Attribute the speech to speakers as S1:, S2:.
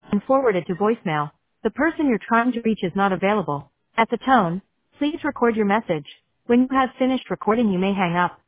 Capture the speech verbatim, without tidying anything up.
S1: and forwarded to voicemail. The person you're trying to reach is not available. At the tone, please record your message. When you have finished recording, you may hang up.